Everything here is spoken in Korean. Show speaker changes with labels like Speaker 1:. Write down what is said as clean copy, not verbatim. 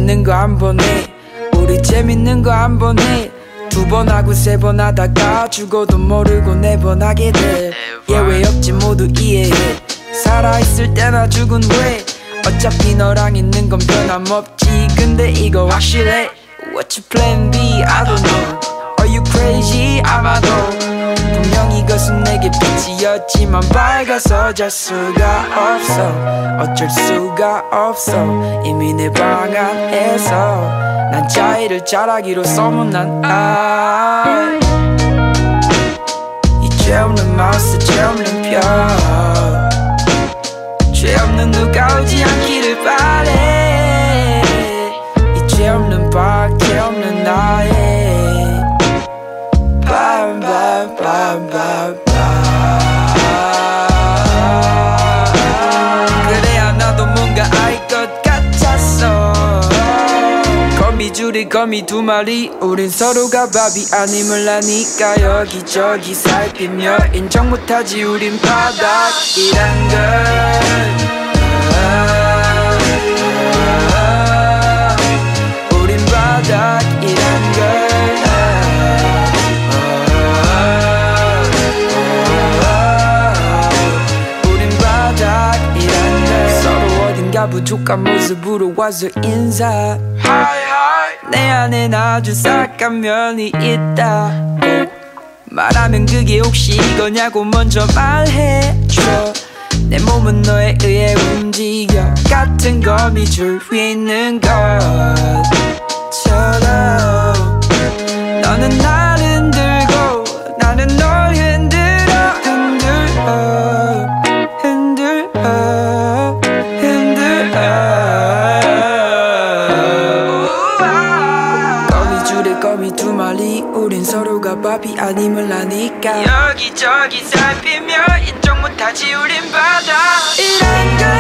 Speaker 1: 재밌는 거 한 번에 우리 재밌는 거 한 번에 두 번 하고 세 번 하다가 죽어도 모르고 네 번 하게 돼 예외 없지 모두 이해해 살아있을 때나 죽은 후에 어차피 너랑 있는 건 변함없지 근데 이거 확실해 What's your plan B? I don't know Are you crazy? 아마도 분명 이것은 내게 빛이었지만 밝아서 잘 수가 없어 어쩔 수가 없어 이미 내 방 안에서 난 자의를 잘하기로 소문난 아이 이 죄 없는 마우스 죄 없는 표 죄 없는 누가 오지 않기를 바래 이 죄 없는 박 죄 없는 나의 빰빰빰빰빰 그래야 나도 뭔가 알 것 같았어 거미줄이 거미 두 마리 우린 서로가 밥이 아님을 아니까 여기저기 살피며 인정 못하지 우린 바닥이란 걸 우린 바닥이란 걸 우린 바닥이란 걸 서로 어딘가 부족한 모습으로 와서 인사 내 안엔 아주 싹한 면이 있다고 말하면 그게 혹시 이거냐고 먼저 말해줘 내 몸은 너에 의해 움직여 같은 거미줄 위에 있는 것처럼 너는 날 흔들고 나는 널 흔들어 흔들어 흔들어 흔들어 거미줄에 거미 두 마리 우린 서로가 밥이 아님을 아니까 여기저기 살피며 인정 못하지 우린 바다 이런 걸